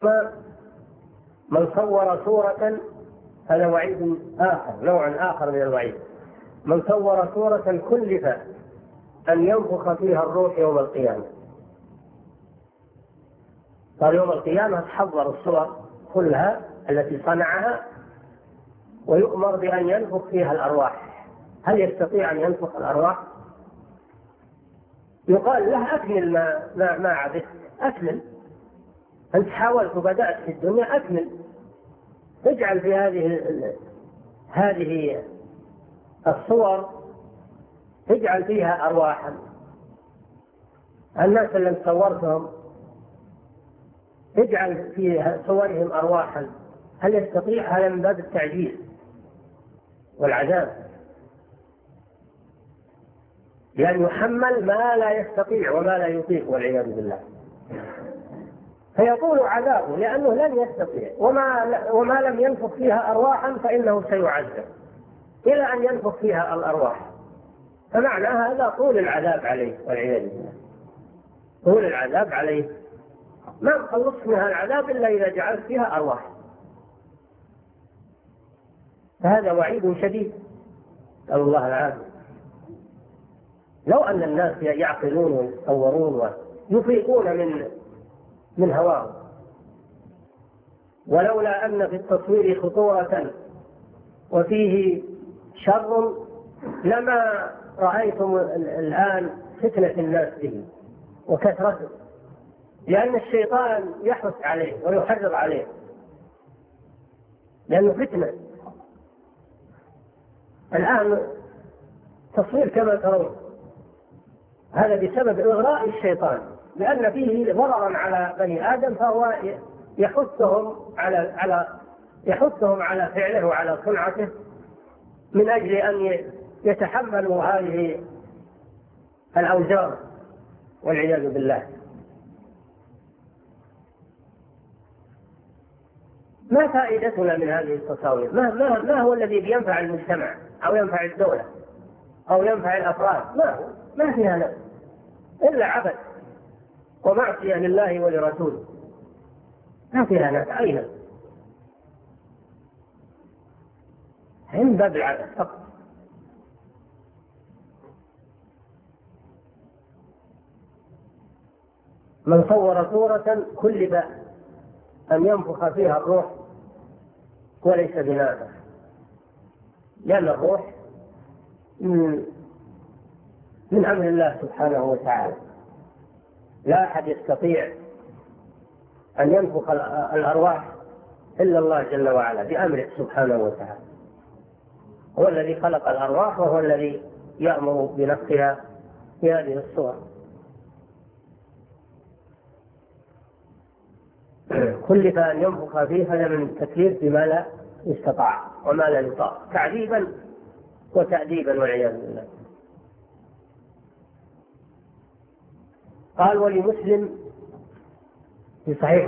من صور صورة، هذا وعيد آخر، نوع آخر من الوعيد. من صور صورة كلف أن ينفخ فيها الروح يوم القيامة. قال يوم القيامة تحضر الصور كلها التي صنعها ويؤمر بأن ينفخ فيها الأرواح. هل يستطيع أن ينفخ الأرواح؟ يقال له أكمل ما عبثت، أكمل، أنت حاولت وبدأت في الدنيا، أكمل، اجعل في هذه الصور، اجعل فيها أرواحا. الناس اللي صورتهم اجعل في صورهم أرواحا. هل يستطيع؟ هذا من باب التعجيز والعذاب، لأن يحمل ما لا يستطيع وما لا يطيق والعياذ بالله، فيطول عذابه لأنه لن يستطيع. وما لم ينفخ فيها أرواحا فإنه سيعذب إلى أن ينفخ فيها الأرواح. فمعنى هذا طول العذاب عليه والعياذ بالله، طول العذاب عليه، ما نخلص منها العذاب إلا إذا جعلت فيها أرواح. فهذا وعيد شديد، نسأل الله العافية. لو أن الناس يعقلون ويتصورون ويفيقون من هواهم، ولولا أن في التصوير خطورة وفيه شر لما رأيتم الآن فتنة الناس به وكثرته، لأن الشيطان يحث عليه ويحرض عليه، لأنه فتنة. الآن تصوير كما ترون هذا بسبب إغراء الشيطان، لأن فيه ضررا على بني آدم، فهو يحثهم على فعله وعلى صنعته من أجل أن يتحملوا هذه الأوزار والعياذ بالله. ما فائدتنا من هذه التصاوير؟ ما هو الذي ينفع المجتمع أو ينفع الدولة أو ينفع الأفراد؟ ما فيها نفع إلا عبث ومعصية لله ولرسوله، ما فيها نفع أين؟ من باب العبث فقط. من صور صورة كلف أن ينفخ فيها الروح وليس بنافخ، لأن الروح من أمر الله سبحانه وتعالى، لا أحد يستطيع أن ينفخ الأرواح إلا الله جل وعلا بأمره سبحانه وتعالى. هو الذي خلق الأرواح وهو الذي يأمر بنفخها في هذه الصور. كلف أن ينفخ فيه، هذا من التكليف بما لا يستطاع وما لا يطاق، تعذيبا وتأديبا والعياذ بالله. قال ولمسلم في صحيح